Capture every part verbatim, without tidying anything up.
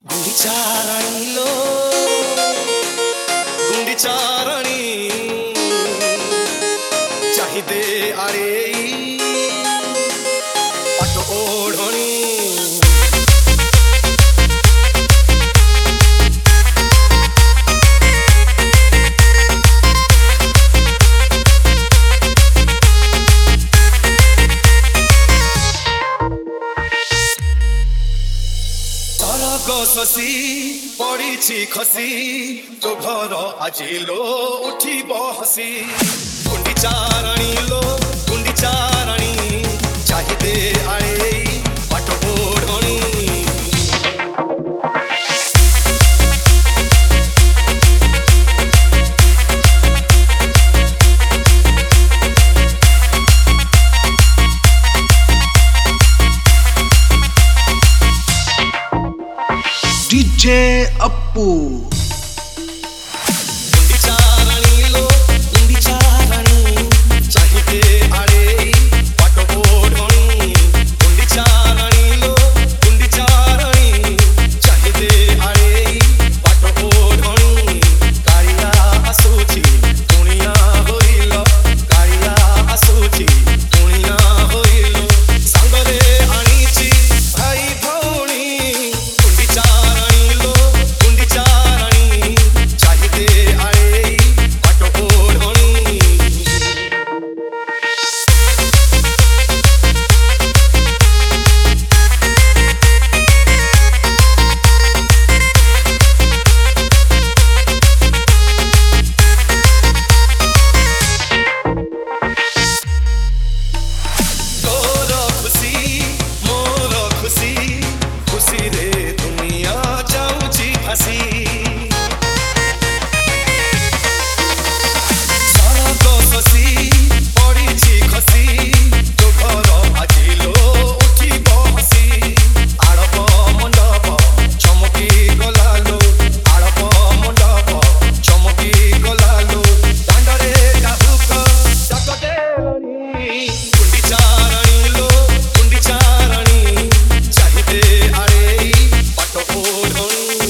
गुंडीचारणीलो गुंडीचारणी चाहिदे आरे पाट ओढ़णी शशी पड़ी खसी तो घर আজি लो उठी बहसी गुंडीचारणी लो गुंडीचारणी चाहिदे आए पाट ओढ़णी डीजे अप्पू गुंडीचारणी लो गुंडीचारणी चाहिदे आरे पाट ओढ़णी गुंडीचारणी लो गुंडीचारणी चाहिदे आरे पाट ओढ़णी कारिया आसुची दुनिया होइल कारिया आसुची दुनिया होइल संगरे आनीची भाई भौणी गुंडीचारणी लो गुंडीचारणी चाहिदे आए पाट ओढ़णी तोर खुशी मोर खुशी खुशी रे दुनिया जाऊची फासी सड़क शशी पड़ी खसी तो घर আজি लो उठी बहसी आड़प मंडप चमकी गलालो आड़प मंडप चमकी गलालो दांडरे काबुक जगदेलनी गुंडीचारणी लो गुंडीचारणी चाहिदे आरे पाट ओढ़णी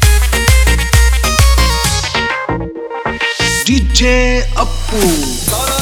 डीजे अप्पू।